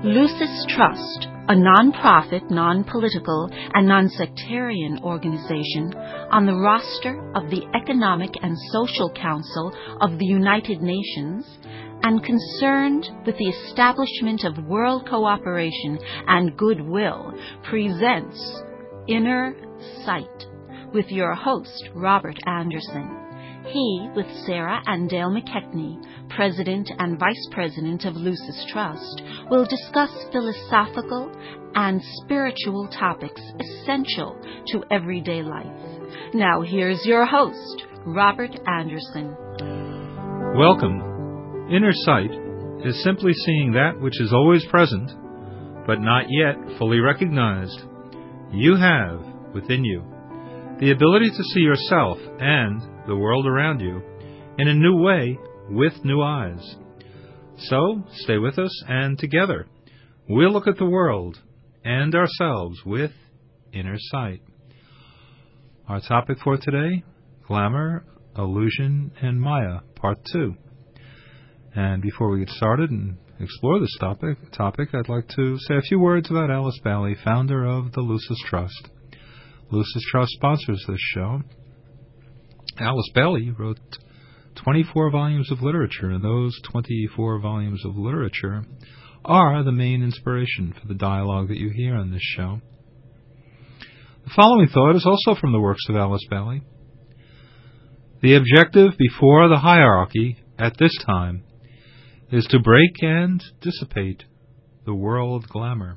Lucis Trust, a non-profit, non-political, and non-sectarian organization on the roster of the Economic and Social Council of the United Nations and concerned with the establishment of world cooperation and goodwill, presents Inner Sight with your host, Robert Anderson. He, with Sarah and Dale McKechnie, President and Vice President of Lucis Trust, will discuss philosophical and spiritual topics essential to everyday life. Now here's your host, Robert Anderson. Welcome. Inner sight is simply seeing that which is always present, but not yet fully recognized. You have, within you, the ability to see yourself and the world around you in a new way with new eyes. So, stay with us, and together we'll look at the world and ourselves with inner sight. Our topic for today, Glamour, Illusion, and Maya, Part 2. And before we get started and explore this topic, I'd like to say a few words about Alice Bailey, founder of the Lucis Trust. Lucis Trust sponsors this show. Alice Bailey wrote 24 volumes of literature, and those 24 volumes of literature are the main inspiration for the dialogue that you hear on this show. The following thought is also from the works of Alice Bailey. The objective before the hierarchy at this time is to break and dissipate the world glamour.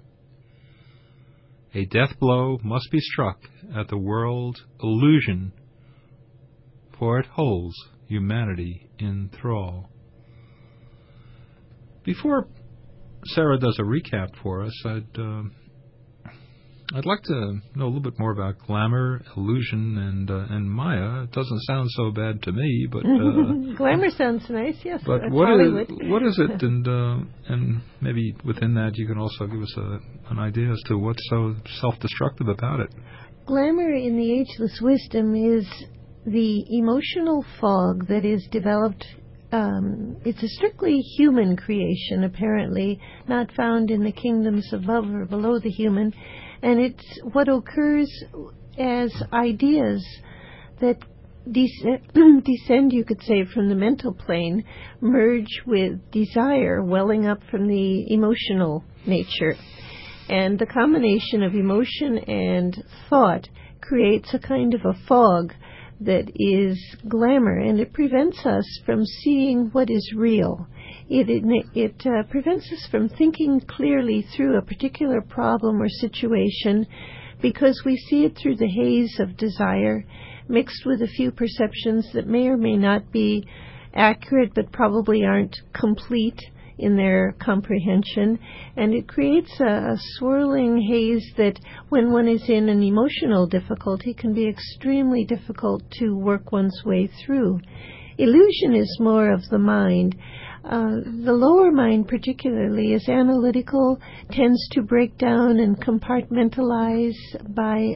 A death blow must be struck at the world illusion, for it holds humanity in thrall. Before Sarah does a recap for us, I'd like to know a little bit more about glamour, illusion, and Maya. It doesn't sound so bad to me, but glamour sounds nice. Yes, but what is it? And maybe within that, you can also give us an idea as to what's so self-destructive about it. Glamour in the Ageless Wisdom is the emotional fog that is developed. It's a strictly human creation, apparently, not found in the kingdoms above or below the human. And it's what occurs as ideas that descend, you could say, from the mental plane, merge with desire welling up from the emotional nature. And the combination of emotion and thought creates a kind of a fog that is glamour, and it prevents us from seeing what is real. It prevents us from thinking clearly through a particular problem or situation because we see it through the haze of desire mixed with a few perceptions that may or may not be accurate but probably aren't complete in their comprehension, and it creates a swirling haze that when one is in an emotional difficulty can be extremely difficult to work one's way through. Illusion is more of the mind. The lower mind particularly is analytical, tends to break down and compartmentalize by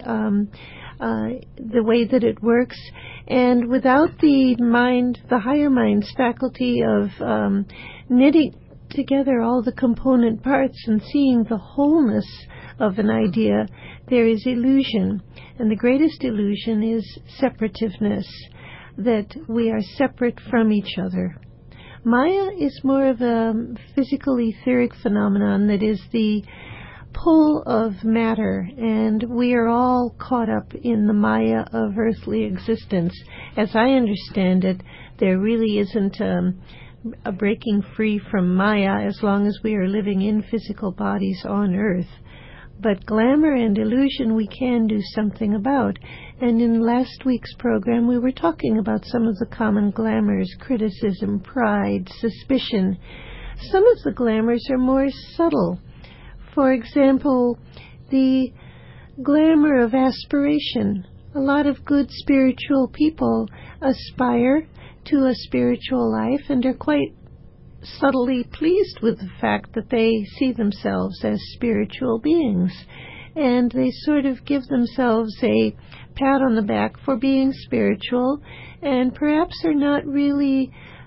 the way that it works, and without the mind, the higher mind's faculty of knitting together all the component parts and seeing the wholeness of an idea, there is illusion. And the greatest illusion is separativeness, that we are separate from each other. Maya is more of a physical etheric phenomenon that is the pull of matter, and we are all caught up in the Maya of earthly existence. As I understand it, there really isn't a breaking free from Maya as long as we are living in physical bodies on earth. But glamour and illusion we can do something about. And in last week's program we were talking about some of the common glamours: criticism, pride, suspicion. Some of the glamours are more subtle. For example, the glamour of aspiration. A lot of good spiritual people aspire to a spiritual life and are quite subtly pleased with the fact that they see themselves as spiritual beings, and they sort of give themselves a pat on the back for being spiritual, and perhaps are not really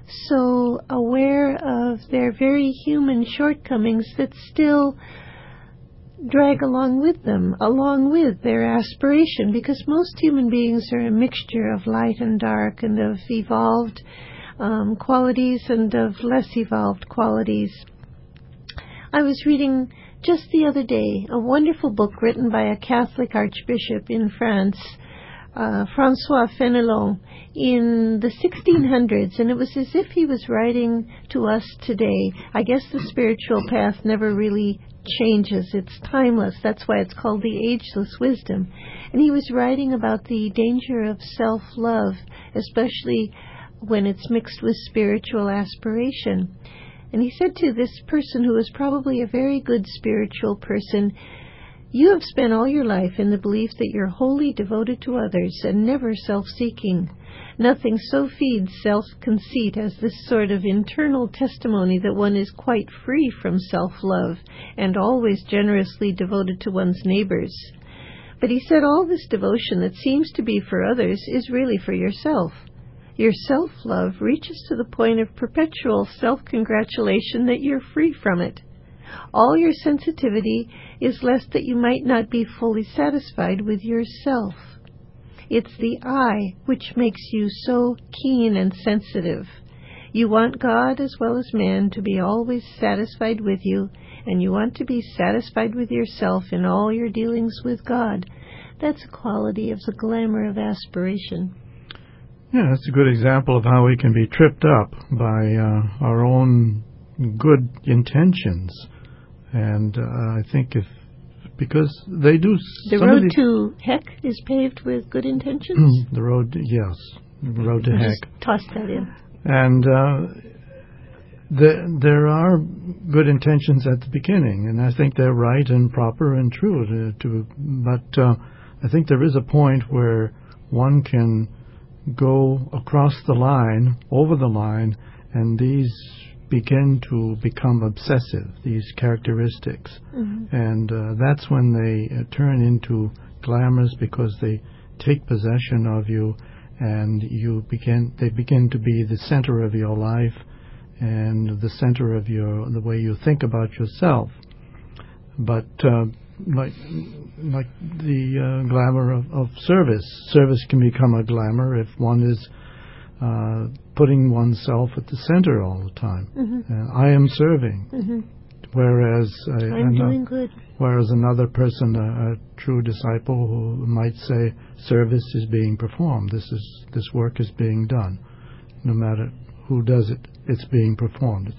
so aware of their very human shortcomings that still drag along with them, along with their aspiration, because most human beings are a mixture of light and dark and of evolved qualities and of less evolved qualities. I was reading just the other day a wonderful book written by a Catholic archbishop in France, Francois Fenelon, in the 1600s, and it was as if he was writing to us today. I guess the spiritual path never really changes. It's timeless. That's why it's called the Ageless Wisdom. And he was writing about the danger of self-love, especially when it's mixed with spiritual aspiration. And he said to this person, who was probably a very good spiritual person, "You have spent all your life in the belief that you're wholly devoted to others and never self-seeking. Nothing so feeds self-conceit as this sort of internal testimony that one is quite free from self-love and always generously devoted to one's neighbors." But he said all this devotion that seems to be for others is really for yourself. Your self-love reaches to the point of perpetual self-congratulation that you're free from it. All your sensitivity is lest that you might not be fully satisfied with yourself. It's the I which makes you so keen and sensitive. You want God as well as man to be always satisfied with you, and you want to be satisfied with yourself in all your dealings with God. That's a quality of the glamour of aspiration. Yeah, that's a good example of how we can be tripped up by our own good intentions. And I think because they do... The road to heck is paved with good intentions? The road, yes. The road to heck. Just toss that in. And there are good intentions at the beginning, and I think they're right and proper and true. But I think there is a point where one can go across the line, over the line, and these begin to become obsessive, these characteristics. Mm-hmm. And that's when they turn into glamours, because they take possession of you, and they begin to be the center of your life and the center of the way you think about yourself. But like the glamour of service can become a glamour if one is putting oneself at the center all the time. Mm-hmm. I am serving. Mm-hmm. Whereas I'm doing good. Whereas another person, a true disciple, who might say, service is being performed. This work is being done. No matter who does it, it's being performed.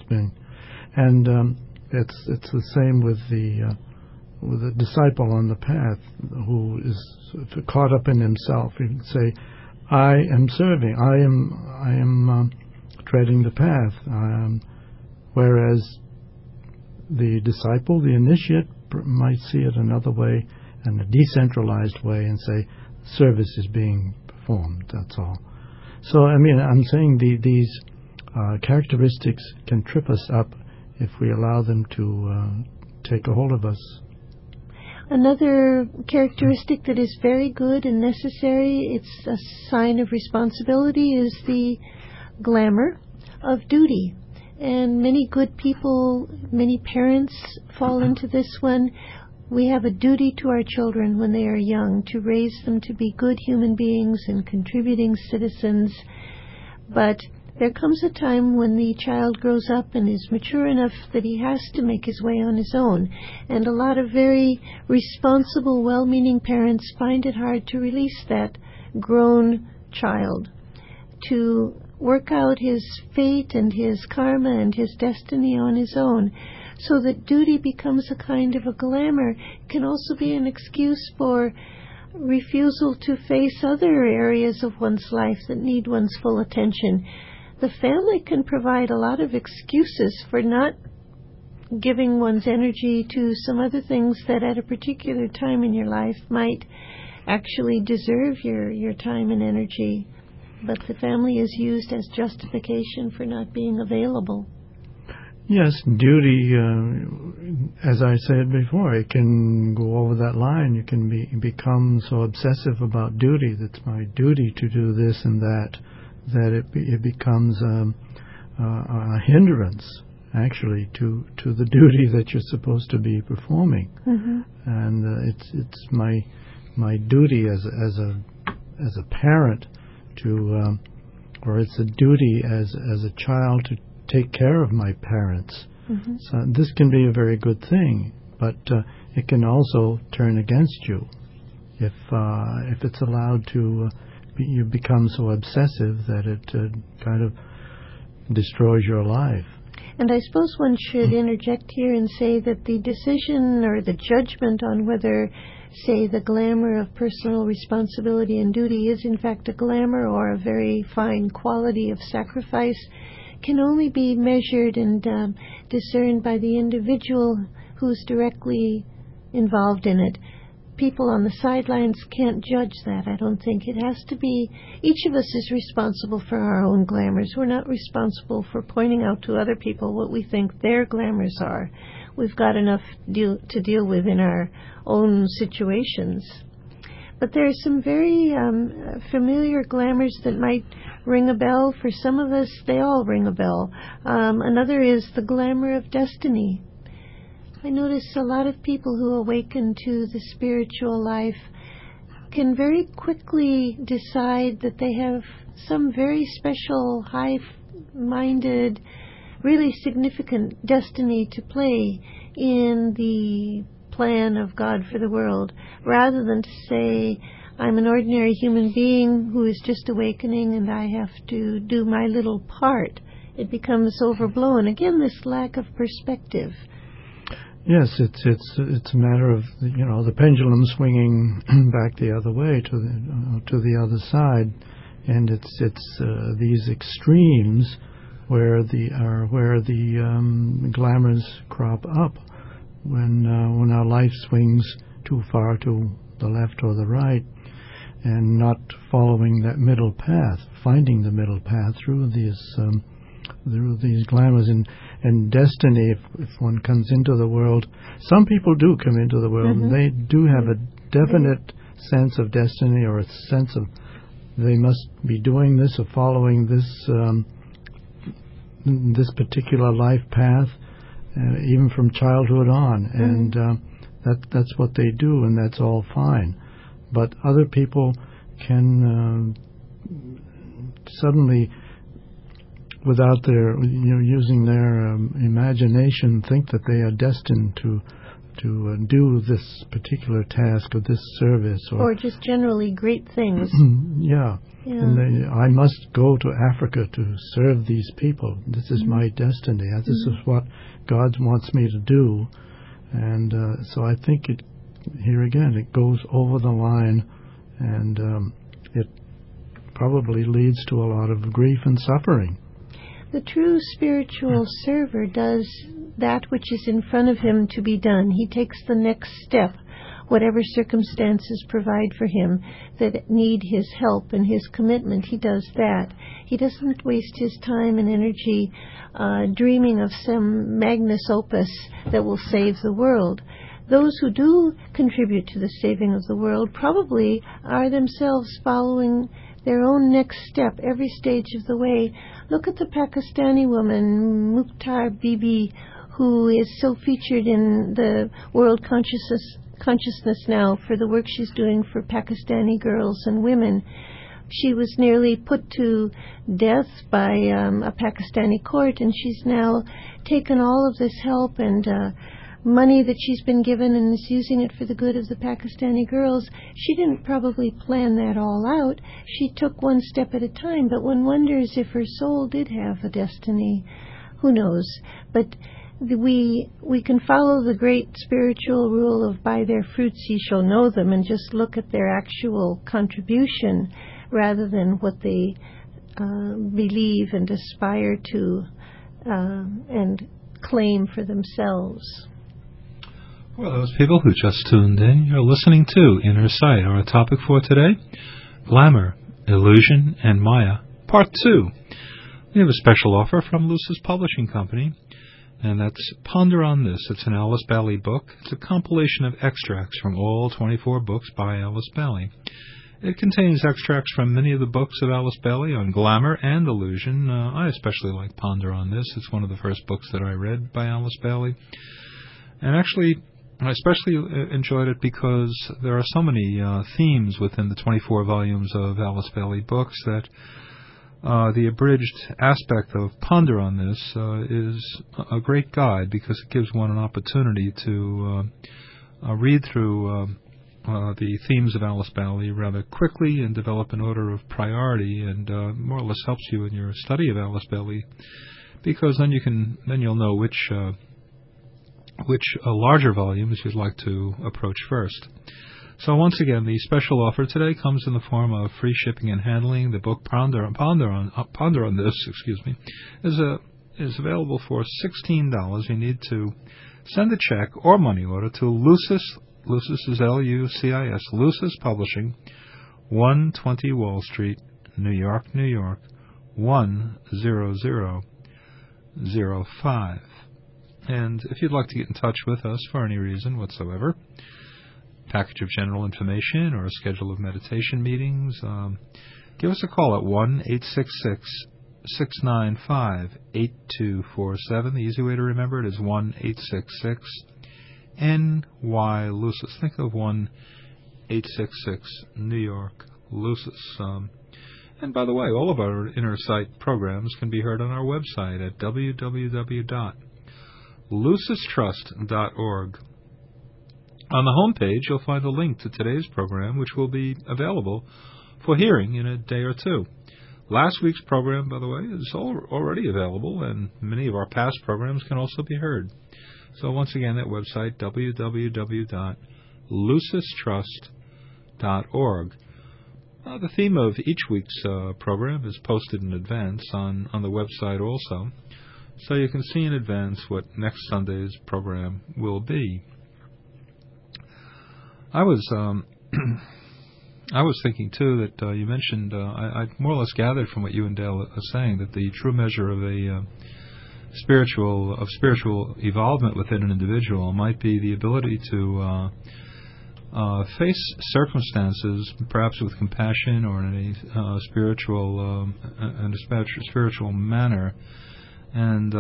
And it's the same with the disciple on the path who is caught up in himself. He would say, I am serving. I am treading the path. Whereas the disciple, the initiate, might see it another way, in a decentralized way, and say, service is being performed, that's all. So, I mean, I'm saying these characteristics can trip us up if we allow them to take a hold of us. Another characteristic that is very good and necessary, it's a sign of responsibility, is the glamour of duty. And many good people, many parents fall into this one. We have a duty to our children when they are young to raise them to be good human beings and contributing citizens. But there comes a time when the child grows up and is mature enough that he has to make his way on his own. And a lot of very responsible, well-meaning parents find it hard to release that grown child, to work out his fate and his karma and his destiny on his own, so that duty becomes a kind of a glamour. It can also be an excuse for refusal to face other areas of one's life that need one's full attention. The family can provide a lot of excuses for not giving one's energy to some other things that at a particular time in your life might actually deserve your time and energy. But the family is used as justification for not being available. Yes, duty, as I said before, it can go over that line. You can become so obsessive about duty, that's my duty to do this and that it becomes a hindrance, actually, to the duty that you're supposed to be performing. Mm-hmm. And it's my duty as a parent to, or it's a duty as a child to take care of my parents. Mm-hmm. So this can be a very good thing, but it can also turn against you if it's allowed to. You become so obsessive that it kind of destroys your life. And I suppose one should interject here and say that the decision or the judgment on whether, say, the glamour of personal responsibility and duty is in fact a glamour or a very fine quality of sacrifice can only be measured and discerned by the individual who's directly involved in it. People on the sidelines can't judge that, I don't think. It has to be, each of us is responsible for our own glamours. We're not responsible for pointing out to other people what we think their glamours are. We've got enough to deal with in our own situations. But there are some very familiar glamours that might ring a bell. For some of us, they all ring a bell. Another is the glamour of destiny. I notice a lot of people who awaken to the spiritual life can very quickly decide that they have some very special, high-minded, really significant destiny to play in the plan of God for the world, rather than to say, I'm an ordinary human being who is just awakening and I have to do my little part. It becomes overblown. Again, this lack of perspective. Yes, it's a matter of the pendulum swinging back the other way to the other side, and it's these extremes where the glamours crop up when our life swings too far to the left or the right, and not following that middle path, finding the middle path through these glamours and destiny. If one comes into the world, some people do come into the world, mm-hmm. and they do have a definite sense of destiny, or a sense of they must be doing this or following this particular life path, even from childhood on, mm-hmm. and that's what they do, and that's all fine. But other people can suddenly, without their using their imagination, think that they are destined to do this particular task or this service, or just generally great things. Yeah. And I must go to Africa to serve these people. This is mm-hmm. my destiny. This mm-hmm. is what God wants me to do. And so I think here again, it goes over the line, and it probably leads to a lot of grief and suffering. The true spiritual server does that which is in front of him to be done. He takes the next step, whatever circumstances provide for him that need his help and his commitment. He does that. He doesn't waste his time and energy dreaming of some magnus opus that will save the world. Those who do contribute to the saving of the world probably are themselves following their own next step every stage of the way. Look at the Pakistani woman, Mukhtar Bibi, who is so featured in the world consciousness now for the work she's doing for Pakistani girls and women. She was nearly put to death by a Pakistani court, and she's now taken all of this help and money that she's been given and is using it for the good of the Pakistani girls. She didn't probably plan that all out. She took one step at a time, but one wonders if her soul did have a destiny. Who knows? But we can follow the great spiritual rule of by their fruits ye shall know them, and just look at their actual contribution rather than what they believe and aspire to and claim for themselves. Well, those people who just tuned in, you're listening to Inner Sight. Our topic for today, Glamour, Illusion, and Maya, Part 2. We have a special offer from Lucis Publishing Company, and that's Ponder on This. It's an Alice Bailey book. It's a compilation of extracts from all 24 books by Alice Bailey. It contains extracts from many of the books of Alice Bailey on glamour and illusion. I especially like Ponder on This. It's one of the first books that I read by Alice Bailey. And actually, I especially enjoyed it because there are so many themes within the 24 volumes of Alice Bailey books that the abridged aspect of Ponder on This is a great guide, because it gives one an opportunity to read through the themes of Alice Bailey rather quickly and develop an order of priority, and more or less helps you in your study of Alice Bailey, because then you'll know which larger volumes you'd like to approach first. So once again, the special offer today comes in the form of free shipping and handling. The book Ponder on This, is available for $16. You need to send a check or money order to Lucis is L-U-C-I-S, Lucis Publishing, 120 Wall Street, New York, New York, 10005. And if you'd like to get in touch with us for any reason whatsoever, package of general information or a schedule of meditation meetings, give us a call at 1-866-695-8247. The easy way to remember it is 1-866-NY Lucis. Think of 1-866 New York Lucis. And by the way, all of our Inner Sight programs can be heard on our website at www.lucistrust.org. On the home page, you'll find a link to today's program, which will be available for hearing in a day or two. Last week's program, by the way, is already available, and many of our past programs can also be heard. So once again, that website, www.lucistrust.org. The theme of each week's program is posted in advance on the website also, so you can see in advance what next Sunday's program will be. I was thinking too that you mentioned, I more or less gathered from what you and Dale are saying, that the true measure of a spiritual evolvement within an individual might be the ability to face circumstances, perhaps with compassion or in a spiritual manner, and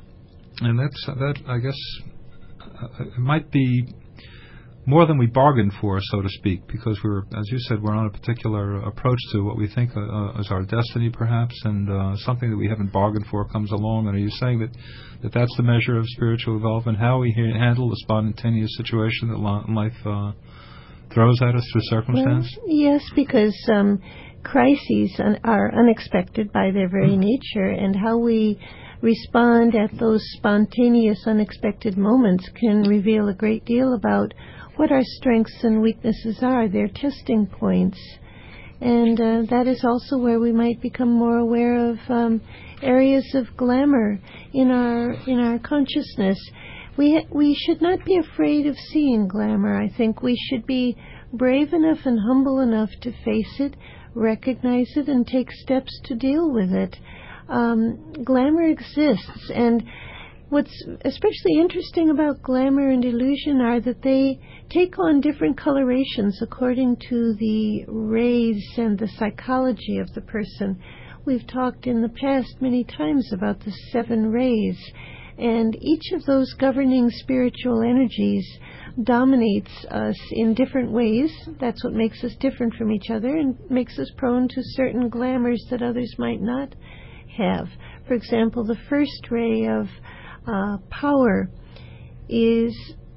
that I guess it might be more than we bargained for, so to speak, because as you said, we're on a particular approach to what we think is our destiny, perhaps, and something that we haven't bargained for comes along. And are you saying that that's the measure of spiritual development, how we handle the spontaneous situation that life throws at us through circumstance? Well, yes, because crises are unexpected by their very nature, and how we respond at those spontaneous, unexpected moments can reveal a great deal about what our strengths and weaknesses are, their testing points. And that is also where we might become more aware of areas of glamour in our consciousness. We should not be afraid of seeing glamour. I think we should be brave enough and humble enough to face it, recognize it, and take steps to deal with it. Glamour exists, and what's especially interesting about glamour and illusion are that they take on different colorations according to the rays and the psychology of the person. We've talked in the past many times about the 7 rays, and each of those governing spiritual energies dominates us in different ways. That's what makes us different from each other and makes us prone to certain glamours that others might not have. For example, the first ray of power is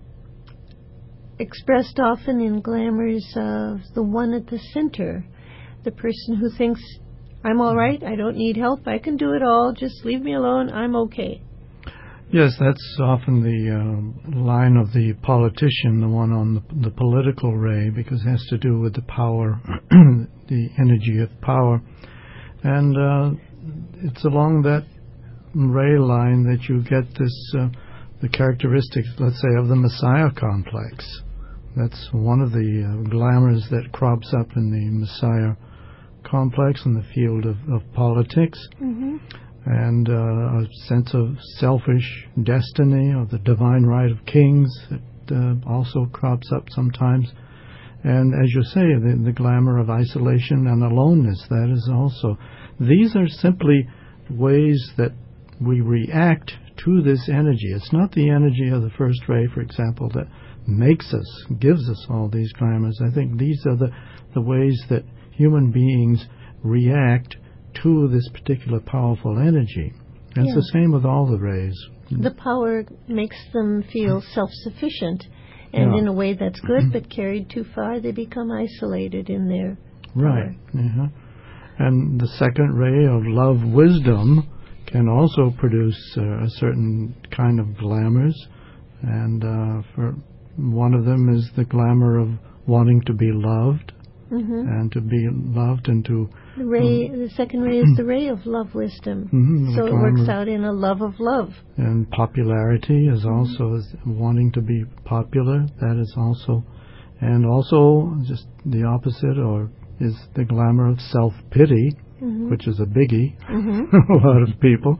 expressed often in glamours of the one at the center, the person who thinks, I'm all right, I don't need help, I can do it all, just leave me alone, I'm okay. Yes, that's often the line of the politician, the one on the political ray, because it has to do with the power, the energy of power. And it's along that ray line that you get this, the characteristics, let's say, of the Messiah complex. That's one of the glamours that crops up in the Messiah complex in the field of politics. Mm-hmm. And a sense of selfish destiny, or the divine right of kings, that also crops up sometimes. And as you say, the glamour of isolation and aloneness, that is also. These are simply ways that we react to this energy. It's not the energy of the first ray, for example, that makes us, gives us all these glamours. I think these are the ways that human beings react to this particular powerful energy. And it's the same with all the rays. The power makes them feel self-sufficient, and in a way that's good, but carried too far, they become isolated in their right. And the second ray of love wisdom can also produce a certain kind of glamours, and for one of them is the glamour of wanting to be loved, and to be loved, and to the second ray is the ray of love wisdom. So it works out in a love of love. And popularity is also wanting to be popular. That is also, and also just the opposite, or is the glamour of self-pity, which is a biggie. A lot of people,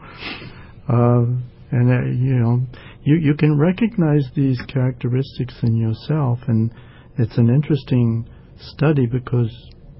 and you can recognize these characteristics in yourself, and it's an interesting study because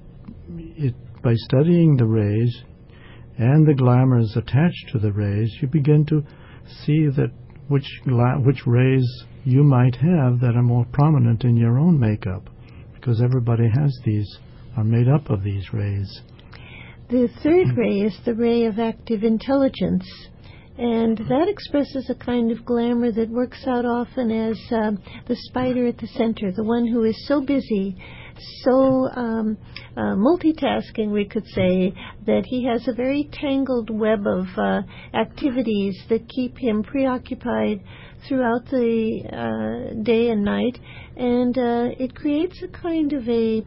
by studying the rays and the glamours attached to the rays, you begin to see that which rays you might have that are more prominent in your own makeup, because everybody has these, are made up of these rays. The third ray is the ray of active intelligence, and that expresses a kind of glamour that works out often as the spider at the center, the one who is so busy, so multitasking, we could say, that he has a very tangled web of activities that keep him preoccupied throughout the day and night, and it creates a kind of a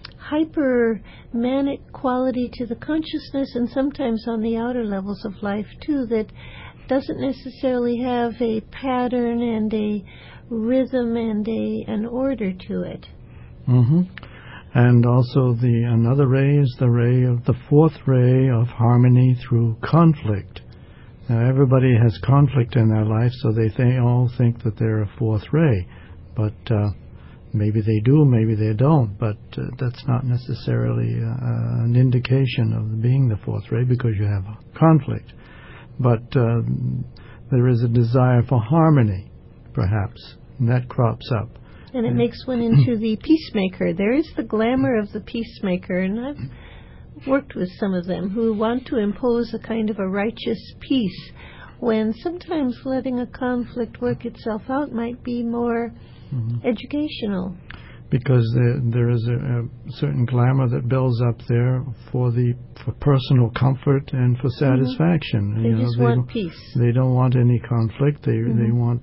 hyper-manic quality to the consciousness, and sometimes on the outer levels of life too, that doesn't necessarily have a pattern and a rhythm and an order to it. And also another ray is the ray of the fourth ray of harmony through conflict. Now everybody has conflict in their life, so they all think that they're a fourth ray, but maybe they do, maybe they don't, but that's not necessarily an indication of being the fourth ray, because you have conflict. But there is a desire for harmony, perhaps, and that crops up. And it makes one into the peacemaker. There is the glamour of the peacemaker, and I've worked with some of them who want to impose a kind of a righteous peace, when sometimes letting a conflict work itself out might be more educational. Because there is a certain glamour that builds up there for personal comfort and for satisfaction. They just want peace. They don't want any conflict. They want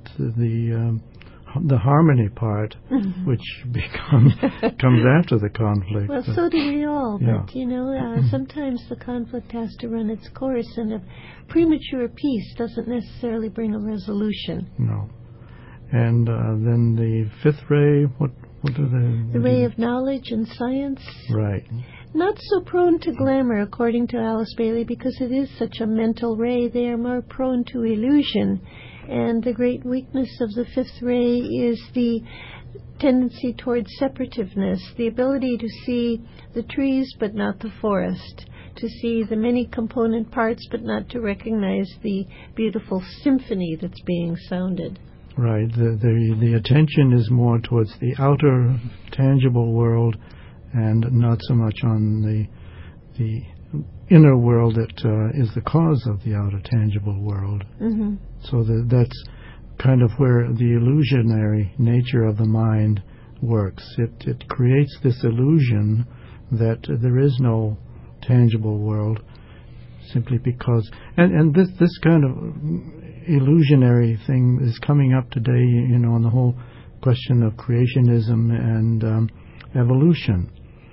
the harmony part, which comes after the conflict. Well, so do we all. But sometimes the conflict has to run its course, and a premature peace doesn't necessarily bring a resolution. No. And then the fifth ray, what are the ray of knowledge and science. Right. Not so prone to glamour, according to Alice Bailey, because it is such a mental ray. They are more prone to illusion. And the great weakness of the fifth ray is the tendency towards separativeness, the ability to see the trees but not the forest, to see the many component parts but not to recognize the beautiful symphony that's being sounded. Right. The attention is more towards the outer tangible world, and not so much on the inner world that is the cause of the outer tangible world. So that's kind of where the illusionary nature of the mind works. It creates this illusion that there is no tangible world, simply because, and this kind of illusionary thing is coming up today, on the whole question of creationism and evolution.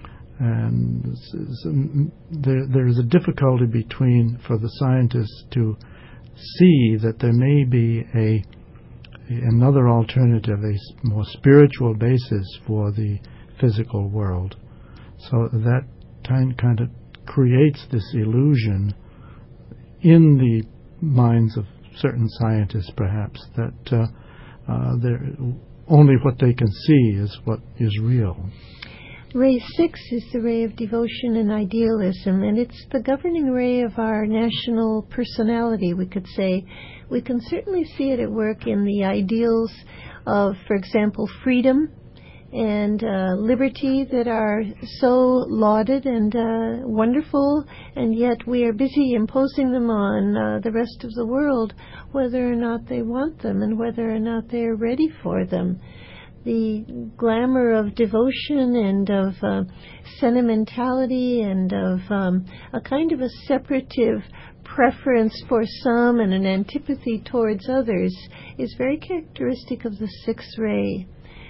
And there's a difficulty for the scientists to see that there may be another alternative, a more spiritual basis for the physical world. So that kind of creates this illusion in the minds of certain scientists, perhaps, that only what they can see is what is real. Ray 6 is the ray of devotion and idealism, and it's the governing ray of our national personality, we could say. We can certainly see it at work in the ideals of, for example, freedom and liberty that are so lauded and wonderful, and yet we are busy imposing them on the rest of the world, whether or not they want them and whether or not they are ready for them. The glamour of devotion and of sentimentality and of a kind of a separative preference for some and an antipathy towards others is very characteristic of the sixth ray.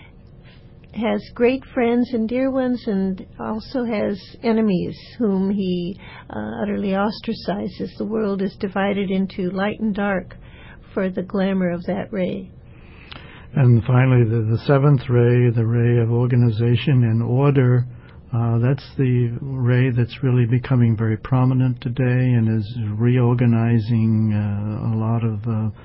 Has great friends and dear ones, and also has enemies whom he utterly ostracizes. The world is divided into light and dark for the glamour of that ray. And finally, the seventh ray, the ray of organization and order, that's the ray that's really becoming very prominent today and is reorganizing a lot of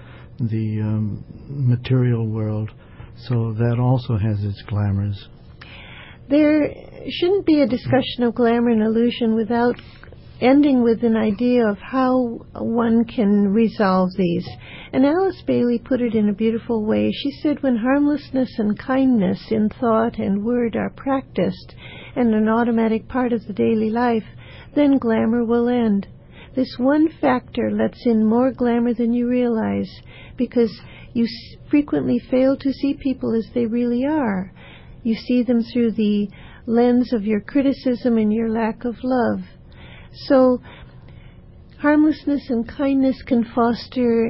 the material world. So that also has its glamours. There shouldn't be a discussion of glamour and illusion without ending with an idea of how one can resolve these. And Alice Bailey put it in a beautiful way. She said, when harmlessness and kindness in thought and word are practiced and an automatic part of the daily life, then glamour will end. This one factor lets in more glamour than you realize, because you frequently fail to see people as they really are. You see them through the lens of your criticism and your lack of love. So harmlessness and kindness can foster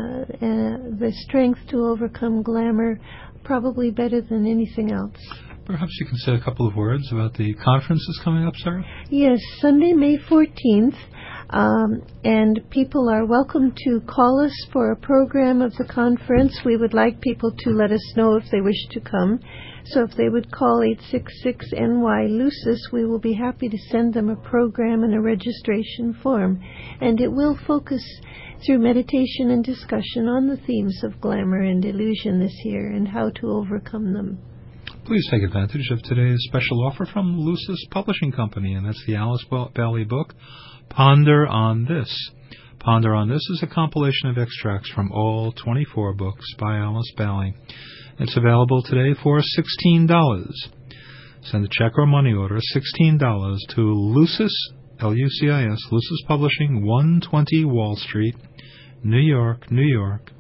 the strength to overcome glamour probably better than anything else. Perhaps you can say a couple of words about the conference that's coming up, Sarah? Yes, Sunday, May 14th. And people are welcome to call us for a program of the conference. We would like people to let us know if they wish to come. So if they would call 866-NY-LUCIS, we will be happy to send them a program and a registration form. And it will focus through meditation and discussion on the themes of glamour and illusion this year and how to overcome them. Please take advantage of today's special offer from Lucis Publishing Company, and that's the Alice Bailey book, Ponder on This. Ponder on This is a compilation of extracts from all 24 books by Alice Bailey. It's available today for $16. Send a check or money order, $16, to Lucis, L-U-C-I-S, Lucis Publishing, 120 Wall Street, New York, New York,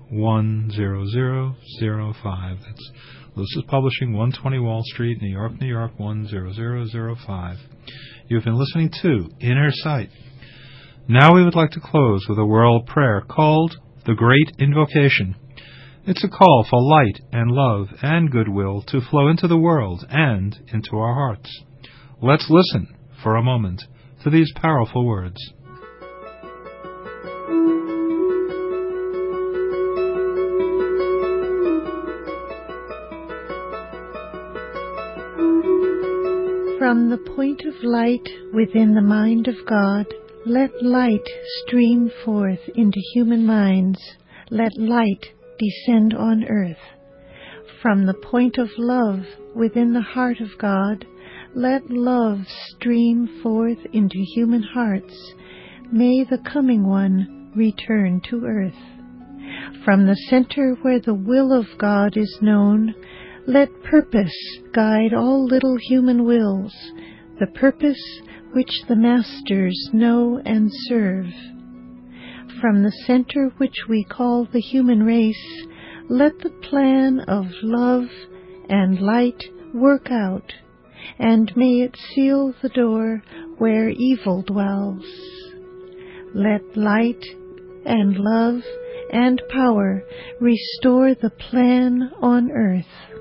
10005. That's Lucis Publishing, 120 Wall Street, New York, New York, 10005. You've been listening to Inner Sight. Now we would like to close with a world prayer called the Great Invocation. It's a call for light and love and goodwill to flow into the world and into our hearts. Let's listen for a moment to these powerful words. From the point of light within the mind of God, let light stream forth into human minds. Let light descend on earth. From the point of love within the heart of God, let love stream forth into human hearts. May the coming one return to earth. From the center where the will of God is known, let purpose guide all little human wills, the purpose which the masters know and serve. From the center which we call the human race, let the plan of love and light work out, and may it seal the door where evil dwells. Let light and love and power restore the plan on earth.